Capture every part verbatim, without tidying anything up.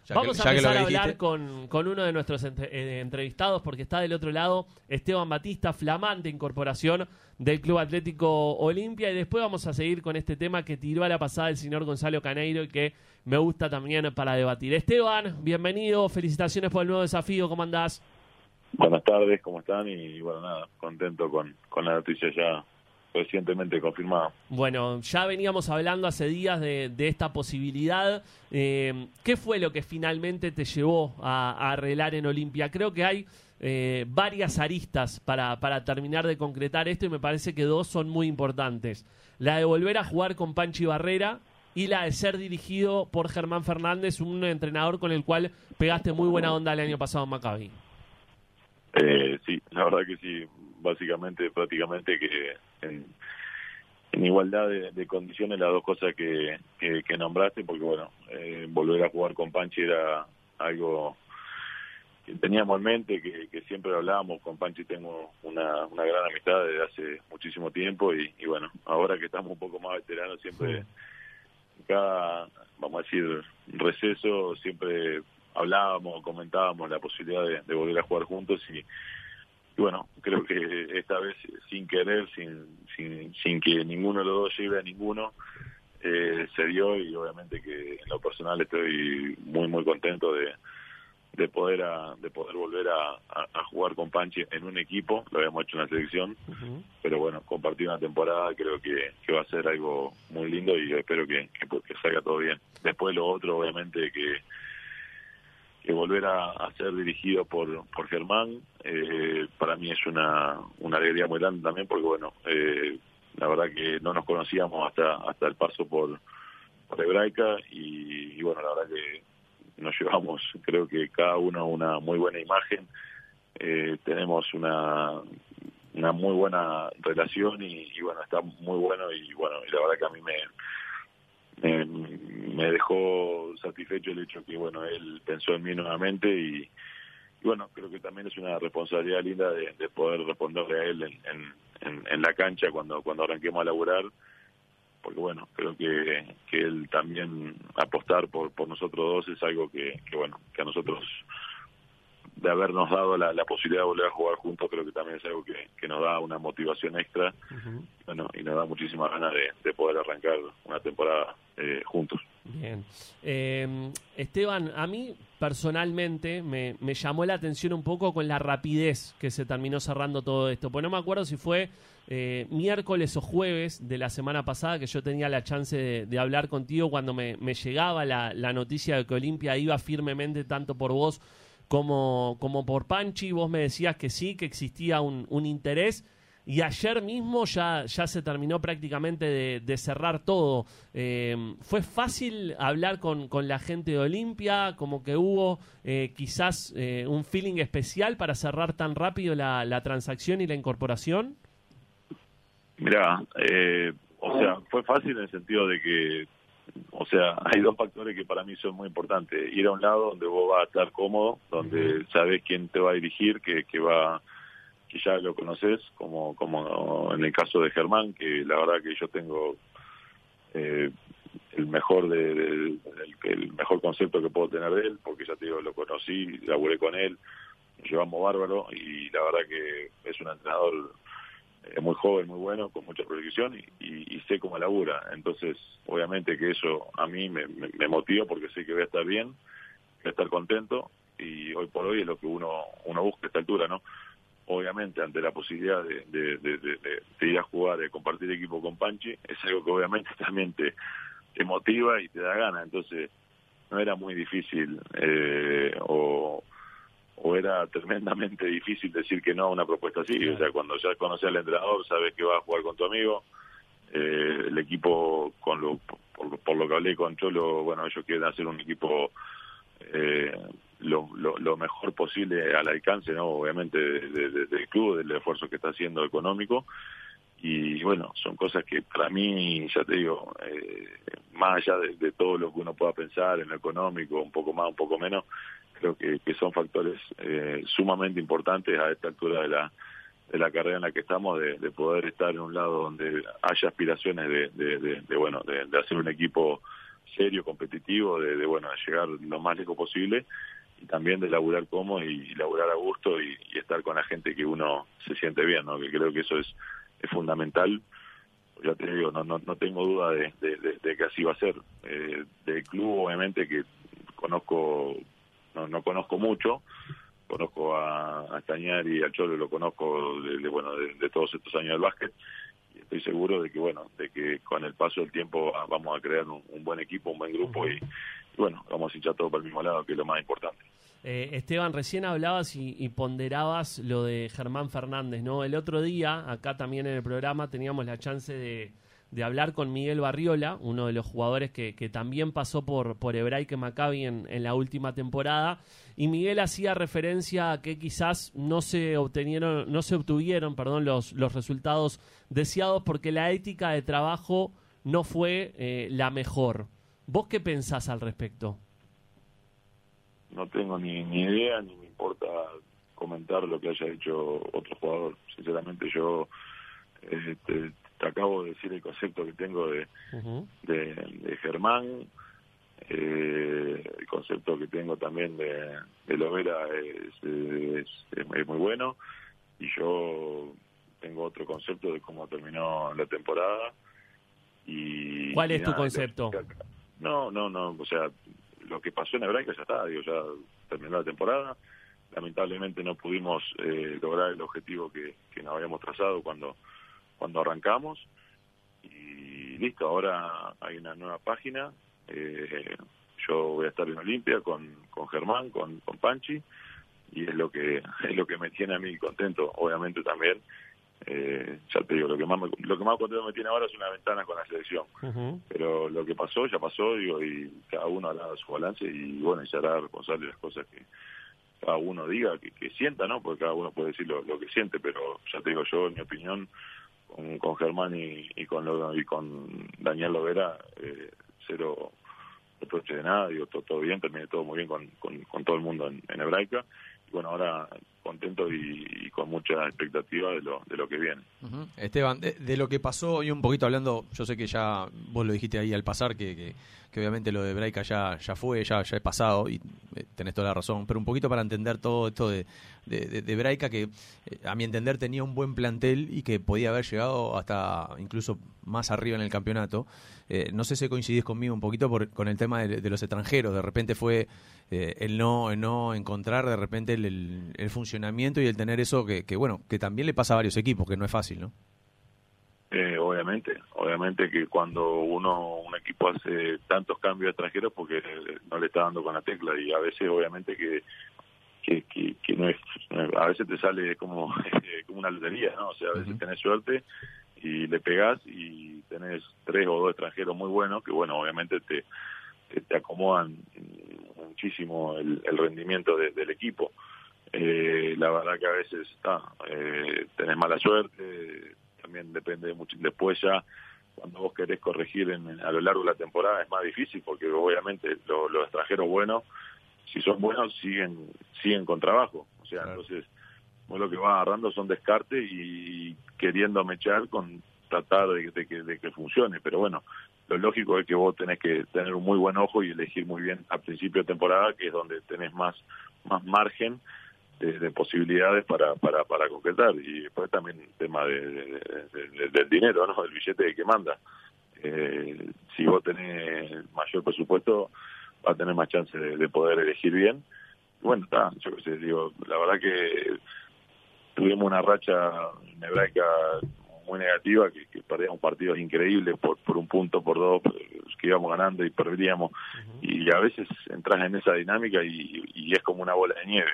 Ya Vamos que, a ya empezar que a lo que hablar dijiste... con, con uno de nuestros entre, eh, entrevistados, porque está del otro lado Esteban Batista, flamante incorporación del Club Atlético Olimpia, y después vamos a seguir con este tema que tiró a la pasada el señor Gonzalo Caneiro y que me gusta también para debatir. Esteban, bienvenido, felicitaciones por el nuevo desafío, ¿cómo andás? Buenas tardes, ¿cómo están? Y bueno, nada, contento con, con la noticia ya recientemente confirmada. Bueno, ya veníamos hablando hace días de, de esta posibilidad. Eh, ¿Qué fue lo que finalmente te llevó a, a arreglar en Olimpia? Creo que hay eh, varias aristas para, para terminar de concretar esto y me parece que dos son muy importantes. La de volver a jugar con Panchi Barrera y la de ser dirigido por Germán Fernández, un entrenador con el cual pegaste muy buena onda el año pasado en Maccabi. Eh, sí, la verdad que sí, básicamente, prácticamente que en, en igualdad de, de condiciones las dos cosas que, que, que nombraste, porque bueno, eh, volver a jugar con Panchi era algo que teníamos en mente, que, que siempre hablábamos. Con Panchi tengo una, una gran amistad desde hace muchísimo tiempo y, y bueno, ahora que estamos un poco más veteranos, siempre, sí. cada, vamos a decir, receso, siempre hablábamos, comentábamos la posibilidad de, de volver a jugar juntos y, y bueno, creo que esta vez sin querer, sin sin, sin que ninguno de los dos lleve a ninguno, eh, se dio, y obviamente que en lo personal estoy muy muy contento de, de poder a, de poder volver a, a, a jugar con Panchi en un equipo. Lo habíamos hecho en la selección, uh-huh. pero bueno, compartir una temporada creo que, que va a ser algo muy lindo y espero que, que, que salga todo bien. Después lo otro, obviamente que que volver a, a ser dirigido por por Germán, eh, para mí es una, una alegría muy grande también, porque bueno, eh, la verdad que no nos conocíamos hasta hasta el paso por, por Hebraica y, y bueno, la verdad que nos llevamos, creo que cada uno una muy buena imagen, eh, tenemos una una muy buena relación y, y bueno, está muy bueno y bueno, y la verdad que a mí me Me, me dejó satisfecho el hecho que bueno, él pensó en mí nuevamente y, y bueno, creo que también es una responsabilidad linda de, de poder responderle a él en, en, en, en la cancha cuando cuando arranquemos a laburar, porque bueno, creo que, que él también apostar por por nosotros dos es algo que, que bueno, que a nosotros, de habernos dado la, la posibilidad de volver a jugar juntos, creo que también es algo que, que nos da una motivación extra, uh-huh. bueno, y nos da muchísimas ganas de, de poder arrancar una temporada eh, juntos. Bien. Eh, Esteban, a mí personalmente me, me llamó la atención un poco con la rapidez que se terminó cerrando todo esto, pues no me acuerdo si fue eh, miércoles o jueves de la semana pasada que yo tenía la chance de, de hablar contigo cuando me, me llegaba la, la noticia de que Olimpia iba firmemente tanto por vos como, como por Panchi. Vos me decías que sí, que existía un, un interés, y ayer mismo ya, ya se terminó prácticamente de, de cerrar todo. Eh, ¿Fue fácil hablar con, con la gente de Olimpia? Como que hubo eh, quizás eh, un feeling especial para cerrar tan rápido la, la transacción y la incorporación. Mirá, eh, o sea, fue fácil en el sentido de que, o sea, hay dos factores que para mí son muy importantes. Ir a un lado donde vos vas a estar cómodo, donde sabes quién te va a dirigir, que, que va, que ya lo conoces, como como en el caso de Germán, que la verdad que yo tengo eh, el mejor de, de, el, el mejor concepto que puedo tener de él, porque ya te digo, lo conocí, laburé con él, nos llevamos bárbaro, y la verdad que es un entrenador eh, muy joven, muy bueno, con mucha proyección y, y, y sé cómo labura. Entonces, obviamente que eso a mí me, me, me motiva, porque sé que voy a estar bien, voy a estar contento, y hoy por hoy es lo que uno uno busca a esta altura, ¿no? Obviamente, ante la posibilidad de, de, de, de, de ir a jugar, de compartir equipo con Panchi, es algo que obviamente también te, te motiva y te da ganas. Entonces, no era muy difícil eh, o, o era tremendamente difícil decir que no a una propuesta así. O sea, cuando ya conoces al entrenador, sabes que vas a jugar con tu amigo. Eh, el equipo, con lo, por, por lo que hablé con Cholo, bueno, ellos quieren hacer un equipo eh, lo, lo, lo mejor posible al alcance, ¿no? Obviamente de, de, del club, del esfuerzo que está haciendo económico, y bueno, son cosas que para mí, ya te digo, eh, más allá de, de todo lo que uno pueda pensar en lo económico, un poco más, un poco menos, creo que, que son factores eh, sumamente importantes a esta altura de la de la carrera en la que estamos, de, de poder estar en un lado donde haya aspiraciones de, de, de, de bueno, de, de hacer un equipo serio, competitivo, de, de bueno, de llegar lo más lejos posible, y también de laburar cómodo y, y laburar a gusto y, y estar con la gente que uno se siente bien, ¿no? Que creo que eso es, es fundamental. Ya te digo, no no, no tengo duda de, de, de, de que así va a ser. Eh, del club, obviamente, que conozco, no, no conozco mucho, conozco a, a Cañari y a Cholo, lo conozco de, de bueno de, de todos estos años del básquet, y estoy seguro de que bueno de que con el paso del tiempo vamos a crear un, un buen equipo, un buen grupo, y, y bueno, vamos a hinchar todo para el mismo lado, que es lo más importante. Eh, Esteban, recién hablabas y, y ponderabas lo de Germán Fernández, ¿no? El otro día, acá también en el programa, teníamos la chance de, de hablar con Miguel Barriola, uno de los jugadores que, que también pasó por, por Hebraica Maccabi en, en la última temporada, y Miguel hacía referencia a que quizás no se obtenieron, no se obtuvieron, perdón, los, los resultados deseados porque la ética de trabajo no fue eh, la mejor. ¿Vos qué pensás al respecto? No tengo ni, ni idea, ni me importa comentar lo que haya hecho otro jugador. Sinceramente, yo eh, te, te acabo de decir el concepto que tengo de, uh-huh. de, de Germán, eh, el concepto que tengo también de, de Lovera es, es, es, es muy bueno, y yo tengo otro concepto de cómo terminó la temporada. Y, ¿Cuál y es nada, tu concepto? Lo, no, no, no, o sea, lo que pasó en Hebraica ya está, digo, ya terminó la temporada. Lamentablemente no pudimos eh, lograr el objetivo que, que nos habíamos trazado cuando cuando arrancamos, y listo, ahora hay una nueva página. Eh, yo voy a estar en Olimpia con, con Germán, con, con Panchi, y es lo que es lo que me tiene a mí contento. Obviamente también, eh, ya te digo, lo que más me, lo que más contento me tiene ahora es una ventana con la selección. Uh-huh. Pero lo que pasó ya pasó, digo, y cada uno hará su balance, y bueno, y será responsable de las cosas que cada uno diga, que, que sienta, ¿no? Porque cada uno puede decir lo, lo que siente, pero ya te digo, yo, en mi opinión, con, con Germán y, y con lo, y con Daniel Lovera, eh, cero reproche de nada, digo, todo, todo bien, terminé todo muy bien con, con, con todo el mundo en, en Hebraica, y bueno, ahora contento y, y con mucha expectativa de lo de lo que viene. Uh-huh. Esteban, de, de lo que pasó, y un poquito hablando, yo sé que ya vos lo dijiste ahí al pasar, que, que, que obviamente lo de Hebraica ya, ya fue, ya, ya es pasado, y tenés toda la razón, pero un poquito para entender todo esto de, de, de, de Hebraica, que a mi entender tenía un buen plantel y que podía haber llegado hasta incluso más arriba en el campeonato. Eh, no sé si coincidís conmigo un poquito por, con el tema de, de los extranjeros. De repente fue eh, el no el no encontrar de repente el, el, el funcionamiento y el tener eso que, que, bueno, que también le pasa a varios equipos, que no es fácil, ¿no? Eh, obviamente, obviamente que cuando uno un equipo hace tantos cambios extranjeros porque no le está dando con la tecla, y a veces obviamente que que, que, que no es, a veces te sale como, como una lotería, ¿no? O sea, a veces uh-huh. tenés suerte y le pegás y tenés tres o dos extranjeros muy buenos que, bueno, obviamente te, te, te acomodan muchísimo el, el rendimiento de, del equipo. Eh, la verdad que a veces está, eh, tenés mala suerte, también depende mucho. Después ya, cuando vos querés corregir en, a lo largo de la temporada, es más difícil, porque obviamente lo, los extranjeros buenos, si son buenos, siguen siguen con trabajo. O sea, claro. Entonces vos lo que vas agarrando son descartes y queriendo mechar con tratar de, de, de, de que funcione. Pero bueno, lo lógico es que vos tenés que tener un muy buen ojo y elegir muy bien a principio de temporada, que es donde tenés más más margen de, de posibilidades para, para para concretar. Y después también el tema de, de, de, de, del dinero, ¿no? El billete que manda. Eh, si vos tenés mayor presupuesto, va a tener más chance de, de poder elegir bien. Bueno, está, yo qué sé, digo, la verdad que tuvimos una racha en Hebraica muy negativa, que, que perdíamos partidos increíbles por por un punto, por dos, que íbamos ganando y perdíamos, uh-huh. y a veces entras en esa dinámica y, y es como una bola de nieve.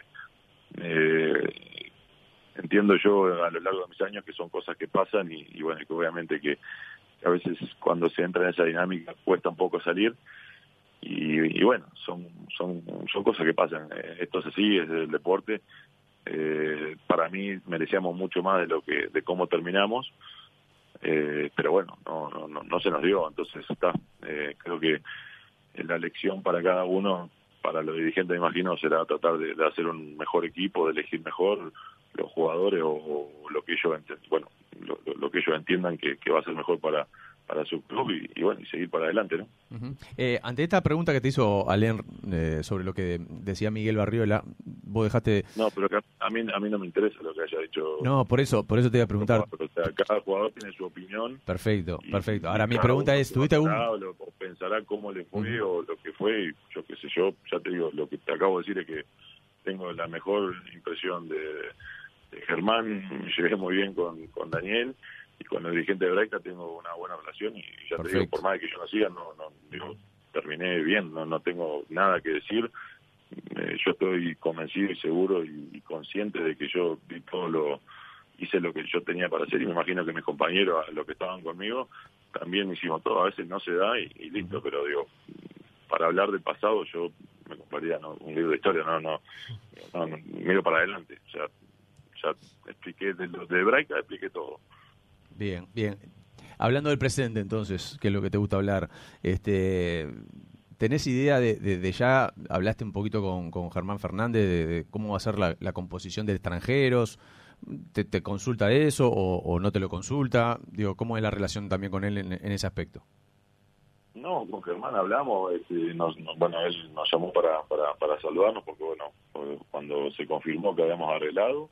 Eh, entiendo yo a lo largo de mis años que son cosas que pasan y, y bueno, que obviamente que a veces cuando se entra en esa dinámica cuesta un poco salir. Y, y bueno, son son son cosas que pasan. Esto es así, es el deporte. Eh, para mí merecíamos mucho más de lo que de cómo terminamos, eh, pero bueno, no, no no no se nos dio. Entonces está. Eh, creo que la lección para cada uno, para los dirigentes, me imagino, será tratar de, de hacer un mejor equipo, de elegir mejor los jugadores o, o lo que ellos ent- bueno lo, lo que ellos entiendan que, que va a ser mejor para para su club y, y bueno, y seguir para adelante, ¿no? Uh-huh. Eh, ante esta pregunta que te hizo Alén eh, sobre lo que decía Miguel Barriola, vos dejaste... No, pero que a mí a mí no me interesa lo que haya dicho. No, por eso por eso te iba a preguntar. O sea, cada jugador tiene su opinión. Perfecto, y, perfecto. y Ahora mi pregunta es, ¿tuviste algún...? O, lo, o pensará cómo le fue uh-huh. o lo que fue, yo qué sé yo, ya te digo, lo que te acabo de decir es que tengo la mejor impresión de, de Germán, me llevé muy bien con, con Daniel, y con el dirigente de Braica tengo una buena relación, y ya Perfecto. Te digo, por más que yo no siga, no, no digo, terminé bien, no, no tengo nada que decir. Eh, yo estoy convencido y seguro y, y consciente de que yo vi todo lo, hice lo que yo tenía para hacer, y me imagino que mis compañeros, los que estaban conmigo, también hicimos todo. A veces no se da y, y listo, pero digo, para hablar del pasado yo me compraría, ¿no?, un libro de historia, no, no, no, no miro para adelante. O sea, ya expliqué de lo de Braica, expliqué todo. Bien, bien. Hablando del presente, entonces, que es lo que te gusta hablar, este, ¿tenés idea de, de, de ya, hablaste un poquito con, con Germán Fernández, de, de cómo va a ser la, la composición de extranjeros? ¿Te, te consulta eso o, o no te lo consulta? Digo, ¿cómo es la relación también con él en, en ese aspecto? No, con Germán hablamos, este, nos, nos, bueno, él nos llamó para, para, para saludarnos porque, bueno, cuando se confirmó que habíamos arreglado,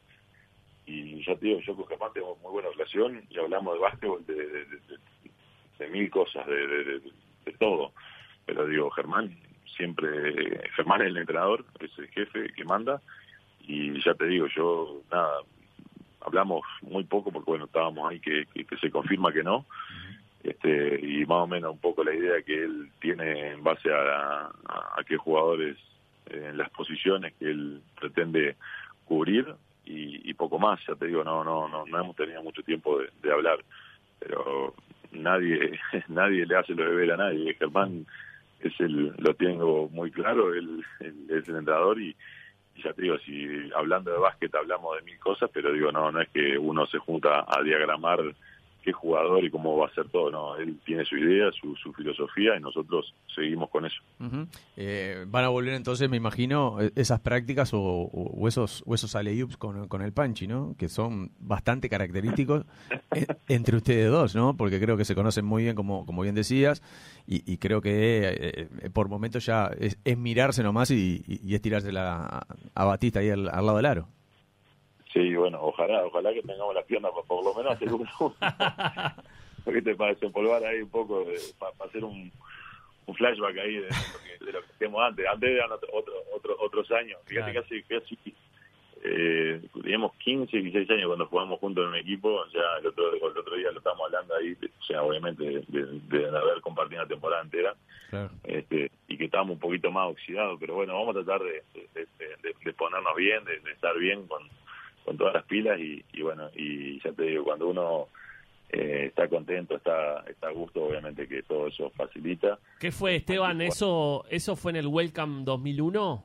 y ya te digo, yo con Germán tengo muy buena relación y hablamos de básquetbol, de, de, de, de, de mil cosas, de, de, de, de todo. Pero digo, Germán siempre, Germán es el entrenador, es el jefe que manda, y ya te digo, yo, nada, hablamos muy poco porque, bueno, estábamos ahí que, que, que se confirma que no, este y más o menos un poco la idea que él tiene en base a, a, a qué jugadores eh, en las posiciones que él pretende cubrir. Y, y poco más, ya te digo, no no no no hemos tenido mucho tiempo de, de hablar, pero nadie nadie le hace lo de ver a nadie. Germán es el, lo tengo muy claro, él, él es el entrenador y, y ya te digo, si hablando de básquet hablamos de mil cosas, pero digo, no no es que uno se junta a diagramar qué jugador y cómo va a ser todo, no, él tiene su idea, su, su filosofía y nosotros seguimos con eso. Uh-huh. Eh, van a volver entonces, me imagino, esas prácticas o, o esos o esos alley-oops con, con el Panchi, ¿no? Que son bastante característicos entre ustedes dos, ¿no? Porque creo que se conocen muy bien, como, como bien decías, y, y creo que eh, por momentos ya es, es mirarse nomás y, y, y es tirarse la, a Batista ahí al, al lado del aro. Sí, bueno, ojalá, ojalá que tengamos las piernas para por lo menos hacer un ¿viste? Para desempolvar ahí un poco, de, para, para hacer un, un flashback ahí de, de, lo que, de lo que hacíamos antes. Antes eran otro, otro, otro, otros años. Fíjate claro. que hace, que hace eh, teníamos quince, dieciséis años cuando jugamos juntos en un equipo. Ya el otro, el otro día lo estábamos hablando ahí, o sea, obviamente de, de, de haber compartido una temporada entera. Claro. Este, y que estábamos un poquito más oxidados, pero bueno, vamos a tratar de, de, de, de ponernos bien, de, de estar bien con con todas las pilas y, y bueno, y ya te digo, cuando uno eh, está contento, está está a gusto, obviamente que todo eso facilita. ¿Qué fue, Esteban? ¿Eso eso fue en el Welcome dos mil uno?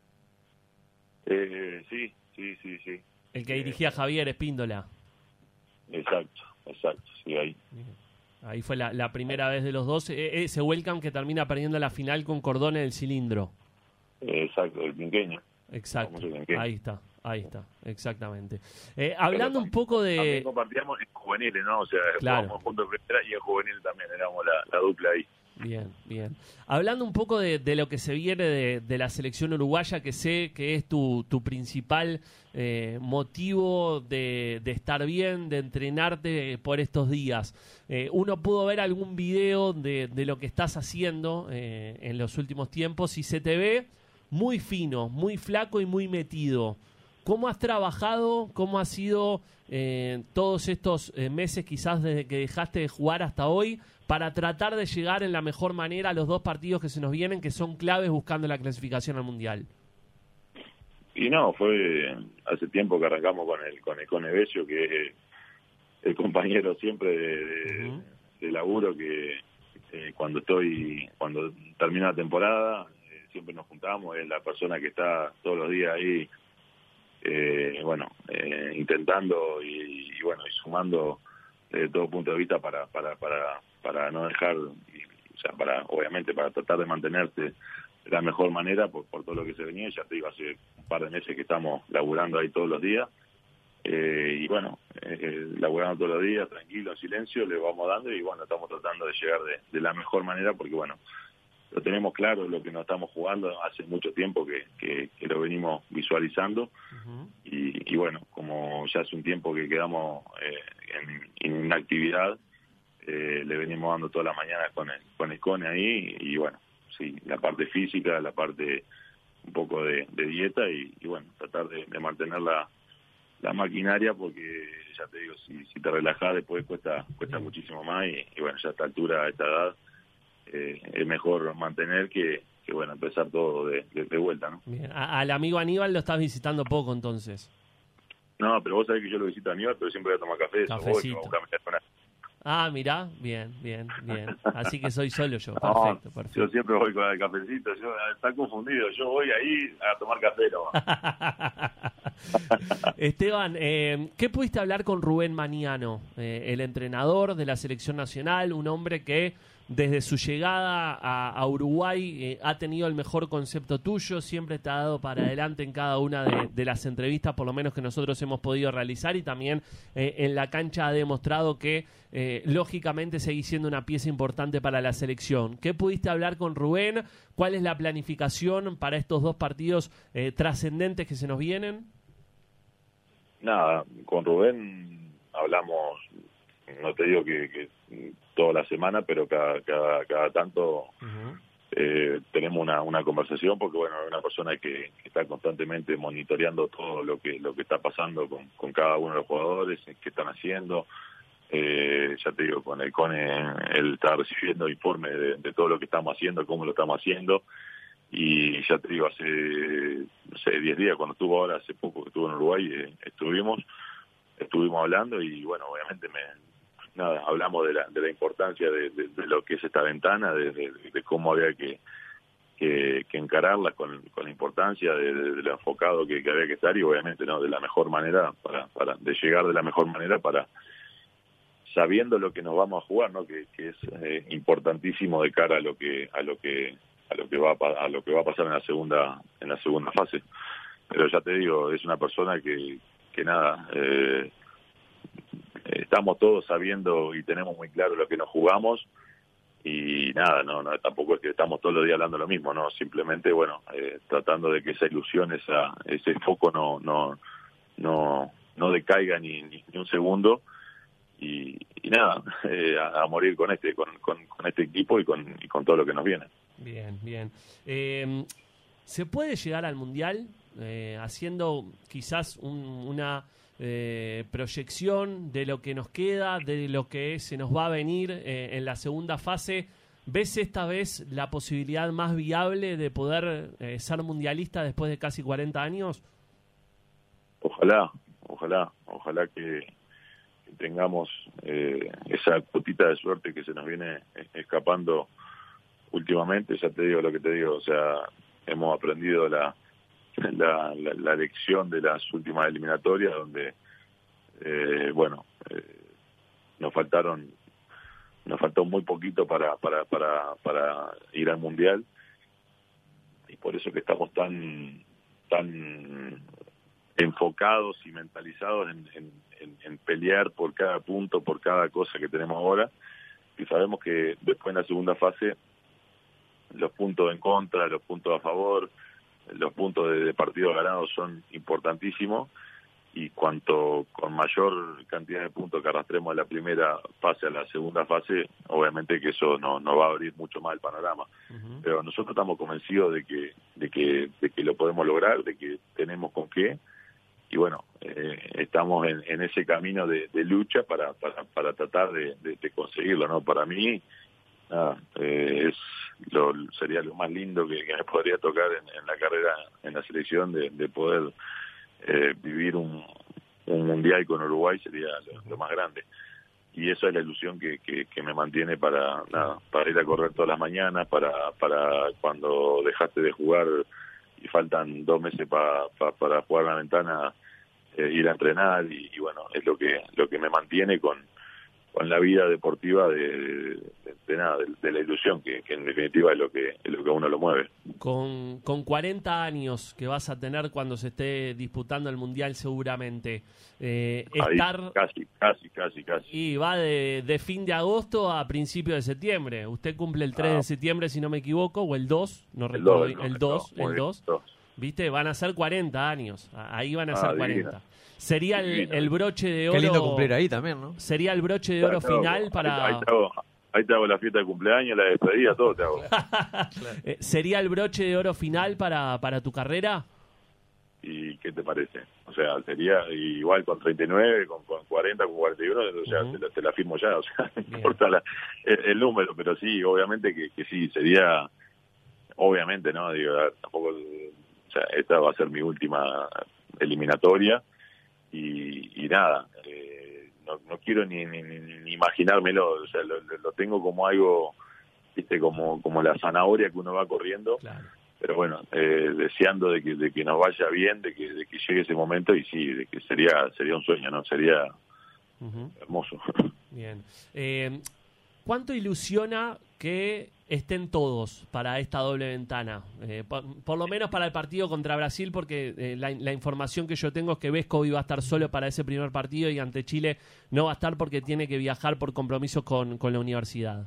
Eh, sí, sí, sí, sí. El que dirigía eh, Javier Espíndola. Exacto, exacto, sí, ahí. Ahí fue la, la primera vez de los dos, ese Welcome que termina perdiendo la final con Cordón en el cilindro. Exacto, el pinqueño. Exacto, ahí está. Ahí está, exactamente. Eh, hablando un poco de... También compartíamos en juveniles, ¿no? O sea, claro. Jugábamos juntos en primera y en juvenil también, éramos la, la dupla ahí. Bien, bien. Hablando un poco de, de lo que se viene de, de la selección uruguaya, que sé que es tu, tu principal eh, motivo de, de estar bien, de entrenarte por estos días. Eh, uno pudo ver algún video de, de lo que estás haciendo eh, en los últimos tiempos y se te ve muy fino, muy flaco y muy metido. ¿Cómo has trabajado? ¿Cómo ha sido eh, todos estos eh, meses quizás desde que dejaste de jugar hasta hoy para tratar de llegar en la mejor manera a los dos partidos que se nos vienen, que son claves buscando la clasificación al Mundial? Y no, fue hace tiempo que arrancamos con el con el Cone Besio, que es el compañero siempre de, de, uh-huh. de laburo, que eh, cuando estoy cuando termina la temporada eh, siempre nos juntamos, es la persona que está todos los días ahí. Eh, bueno, eh, intentando y, y bueno, y sumando desde todo punto de vista para para para para no dejar, y, o sea, para obviamente para tratar de mantenerse de la mejor manera por, por todo lo que se venía. Ya te digo, hace un par de meses que estamos laburando ahí todos los días, Eh, y bueno, eh, laburando todos los días, tranquilo, en silencio, le vamos dando y bueno, estamos tratando de llegar de, de la mejor manera porque bueno, lo tenemos claro, lo que nos estamos jugando hace mucho tiempo que, que, que lo venimos visualizando. Uh-huh. y, y bueno, como ya hace un tiempo que quedamos eh, en, en una actividad, eh, le venimos dando todas las mañanas con el, con el Cone ahí y, y bueno, sí, la parte física, la parte un poco de, de dieta y, y bueno, tratar de, de mantener la la maquinaria porque ya te digo, si, si te relajás después cuesta cuesta Bien. muchísimo más y, y bueno, ya a esta altura, a esta edad, eh, es mejor mantener que, que bueno, empezar todo de, de, de vuelta, ¿no? Bien. A, al amigo Aníbal lo estás visitando poco entonces. No, pero vos sabés que yo lo visito a Aníbal, pero siempre voy a tomar café. Cafecito. Voy, voy a Ah, mirá, bien, bien, bien. Así que soy solo yo, perfecto, no, perfecto. Yo siempre voy con el cafecito, yo, está confundido, yo voy ahí a tomar café nomás. Esteban, eh, ¿qué pudiste hablar con Rubén Maniano, eh, el entrenador de la selección nacional, un hombre que desde su llegada a, a Uruguay eh, ha tenido el mejor concepto tuyo, siempre te ha dado para adelante en cada una de, de las entrevistas, por lo menos que nosotros hemos podido realizar, y también eh, en la cancha ha demostrado que eh, lógicamente seguís siendo una pieza importante para la selección? ¿Qué pudiste hablar con Rubén? ¿Cuál es la planificación para estos dos partidos eh, trascendentes que se nos vienen? Nada, con Rubén hablamos, no te digo que, que toda la semana, pero cada cada, cada tanto uh-huh. eh, tenemos una, una conversación porque bueno, es una persona que, que está constantemente monitoreando todo lo que lo que está pasando con, con cada uno de los jugadores, qué están haciendo. Eh, ya te digo, con el Cone él está recibiendo informe de, de todo lo que estamos haciendo, cómo lo estamos haciendo. Y ya te digo, hace, no sé, diez días, cuando estuvo ahora, hace poco que estuvo en Uruguay, eh, estuvimos estuvimos hablando y bueno, obviamente me nada hablamos de la de la importancia de, de, de lo que es esta ventana, de, de, de cómo había que que, que encararla con, con la importancia de, de, de lo enfocado que, que había que estar y obviamente no de la mejor manera para para de llegar de la mejor manera para sabiendo lo que nos vamos a jugar, ¿no? Que, que es eh, importantísimo de cara a lo que a lo que a lo que va a, a lo que va a pasar en la segunda en la segunda fase. Pero ya te digo, es una persona que que nada eh, estamos todos sabiendo y tenemos muy claro lo que nos jugamos y nada, no, no tampoco es que estamos todos los días hablando lo mismo, no, simplemente bueno, eh, tratando de que esa ilusión, esa ese foco no no no no decaiga ni, ni, ni un segundo. Y, y nada, eh, a, a morir con este con, con, con este equipo y con, y con todo lo que nos viene. Bien, bien. Eh, ¿Se puede llegar al Mundial eh, haciendo quizás un, una eh, proyección de lo que nos queda, de lo que se nos va a venir eh, en la segunda fase? ¿Ves esta vez la posibilidad más viable de poder eh, ser mundialista después de casi cuarenta años? Ojalá, ojalá, ojalá que tengamos eh, esa cuotita de suerte que se nos viene escapando últimamente. Ya te digo lo que te digo, o sea, hemos aprendido la la, la, la lección de las últimas eliminatorias donde eh, bueno eh, nos faltaron nos faltó muy poquito para para para para ir al mundial y por eso que estamos tan tan enfocados y mentalizados en, en, en, en pelear por cada punto, por cada cosa que tenemos ahora, y sabemos que después en la segunda fase los puntos en contra, los puntos a favor, los puntos de, de partidos ganados son importantísimos y cuanto con mayor cantidad de puntos que arrastremos en la primera fase a la segunda fase, obviamente que eso nos no va a abrir mucho más el panorama. Uh-huh. Pero nosotros estamos convencidos de que de que de que lo podemos lograr, de que tenemos con qué. Y bueno, eh, estamos en, en ese camino de, de lucha para, para, para tratar de, de, de conseguirlo, ¿no? Para mí, nada, eh, es lo, sería lo más lindo que, que me podría tocar en, en la carrera, en la selección, de, de poder eh, vivir un, un mundial con Uruguay, sería lo, lo más grande. Y esa es la ilusión que, que, que me mantiene para nada, para ir a correr todas las mañanas, para, para cuando dejaste de jugar y faltan dos meses pa, pa, para jugar la ventana, eh, ir a entrenar y, y bueno, es lo que lo que me mantiene con, con la vida deportiva de, de, de nada, de, de la ilusión, que, que en definitiva es lo que es lo que a uno lo mueve. Con, con cuarenta años que vas a tener cuando se esté disputando el Mundial seguramente, eh, Ahí, estar... casi, casi, casi, casi. Y va de, de fin de agosto a principio de septiembre. Usted cumple el tres ah, de septiembre, si no me equivoco, o el dos, no el recuerdo. dos, bien. el El dos, dos, el dos. ¿Viste? Van a ser cuarenta años. Ahí van a Ah, ser divina. cuarenta. Sería el, Divina. el broche de oro... Qué lindo cumplir ahí también, ¿no? Sería el broche de oro Claro, final ahí- para... Ahí te, hago, ahí te hago la fiesta de cumpleaños, la despedida, todo te hago. Eh, ¿Sería el broche de oro final para, para tu carrera? ¿Y qué te parece? O sea, sería igual con treinta y nueve, con, con cuarenta, con cuarenta y uno, o sea, Ujú. te, la, te la firmo ya, o sea, no Bien. importa la, el, el número, pero sí, obviamente que, que sí, sería, obviamente, ¿no? Digo, a ver, tampoco, o sea, esta va a ser mi última eliminatoria y, y nada, eh, no, no quiero ni, ni, ni, ni imaginármelo, o sea, lo, lo tengo como algo, viste, como, como la zanahoria que uno va corriendo. Claro. Pero bueno, eh, deseando de que, de que nos vaya bien, de que, de que llegue ese momento y sí, de que sería sería un sueño, ¿no? Sería Ujú. hermoso. Bien. Eh, ¿Cuánto ilusiona que estén todos para esta doble ventana? Eh, por, por lo menos para el partido contra Brasil, porque eh, la, la información que yo tengo es que Vesco iba a estar solo para ese primer partido y ante Chile no va a estar porque tiene que viajar por compromisos con, con la universidad.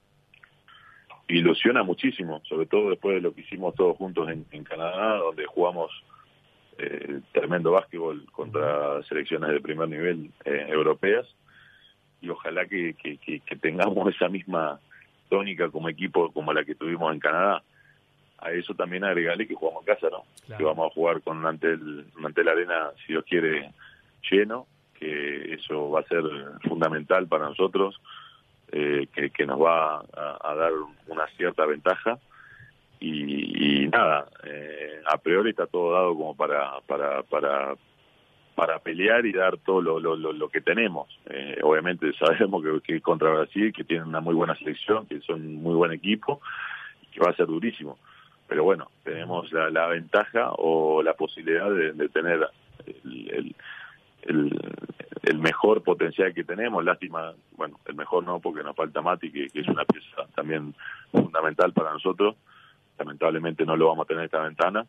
Ilusiona muchísimo, sobre todo después de lo que hicimos todos juntos en, en Canadá, donde jugamos eh, tremendo básquetbol contra selecciones de primer nivel eh, europeas, y ojalá que, que, que, que tengamos esa misma tónica como equipo como la que tuvimos en Canadá. A eso también agregarle que jugamos en casa, ¿no? Claro. Que vamos a jugar con un mantel, un mantel arena, si Dios quiere, lleno, que eso va a ser fundamental para nosotros. Eh, que, que nos va a, a dar una cierta ventaja y, y nada, eh, a priori está todo dado como para para para para pelear y dar todo lo, lo, lo, lo que tenemos. Eh, obviamente sabemos que, que contra Brasil, que tienen una muy buena selección, que son un muy buen equipo, que va a ser durísimo, pero bueno, tenemos la, la ventaja o la posibilidad de, de tener el, el El, el mejor potencial que tenemos. Lástima, bueno, el mejor no, porque nos falta Mati, que, que es una pieza también fundamental para nosotros. Lamentablemente no lo vamos a tener esta ventana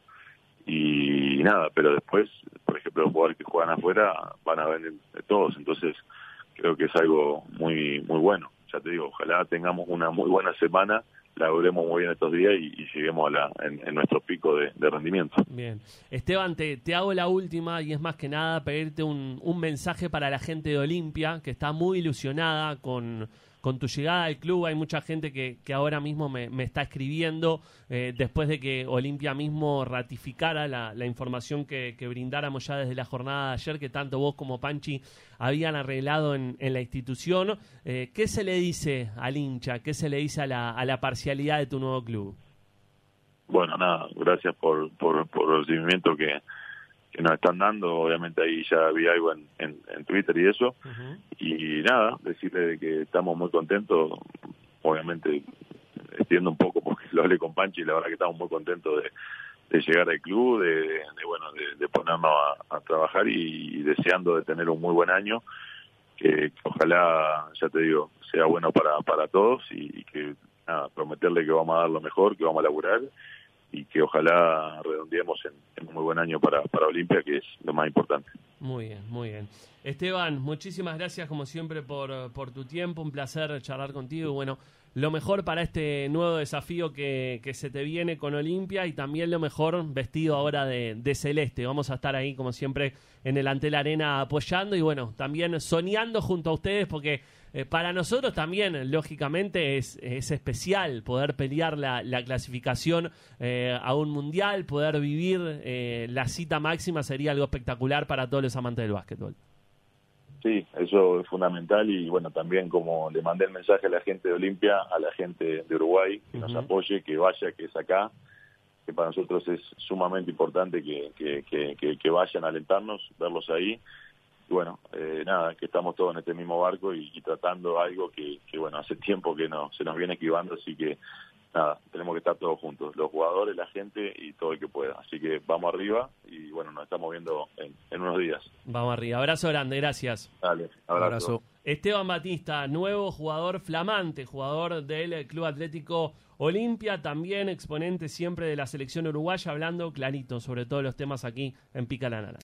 y nada, pero después, por ejemplo, los jugadores que juegan afuera van a venir de todos, entonces creo que es algo muy muy bueno. Ya te digo, ojalá tengamos una muy buena semana, la logremos muy bien estos días y, y lleguemos a la, en, en nuestro pico de, de rendimiento. Bien. Esteban, te, te hago la última y es más que nada pedirte un, un mensaje para la gente de Olimpia, que está muy ilusionada con, con tu llegada al club. Hay mucha gente que, que ahora mismo me, me está escribiendo eh, después de que Olimpia mismo ratificara la, la información que, que brindáramos ya desde la jornada de ayer, que tanto vos como Panchi habían arreglado en, en la institución. Eh, ¿Qué se le dice al hincha? ¿Qué se le dice a la, a la parcialidad de tu nuevo club? Bueno, nada, gracias por, por, por el recibimiento que, que nos están dando. Obviamente ahí ya había algo en, en, en Twitter y eso. Uh-huh. Y nada, decirle que estamos muy contentos. Obviamente extiendo un poco porque lo hablé con Panchi y la verdad que estamos muy contentos de, de llegar al club, de, de, de bueno, de, de ponernos a, a trabajar y, y deseando de tener un muy buen año. Que, que ojalá, ya te digo, sea bueno para, para todos y, y que nada, prometerle que vamos a dar lo mejor, que vamos a laburar y que ojalá redondeemos en, en un muy buen año para, para Olimpia, que es lo más importante. Muy bien, muy bien. Esteban, muchísimas gracias como siempre por, por tu tiempo, un placer charlar contigo. Bueno, lo mejor para este nuevo desafío que, que se te viene con Olimpia y también lo mejor vestido ahora de, de celeste. Vamos a estar ahí como siempre en el Antel Arena apoyando y bueno, también soñando junto a ustedes porque eh, para nosotros también, lógicamente, es, es especial poder pelear la, la clasificación eh, a un mundial, poder vivir eh, la cita máxima sería algo espectacular para todos los amantes del básquetbol. Sí, eso es fundamental y bueno, también como le mandé el mensaje a la gente de Olimpia, a la gente de Uruguay, que uh-huh. nos apoye, que vaya, que es acá, que para nosotros es sumamente importante que, que, que, que, que vayan a alentarnos, verlos ahí. Y bueno, eh, nada, que estamos todos en este mismo barco y, y tratando algo que, que bueno, hace tiempo que no se nos viene esquivando, así que nada, tenemos que estar todos juntos, los jugadores, la gente y todo el que pueda. Así que vamos arriba y bueno, nos estamos viendo en, en unos días. Vamos arriba. Abrazo grande, gracias. Dale, abrazo. abrazo. Esteban Batista, nuevo jugador flamante, jugador del Club Atlético Olimpia, también exponente siempre de la selección uruguaya, hablando clarito sobre todos los temas aquí en Pica la Nana.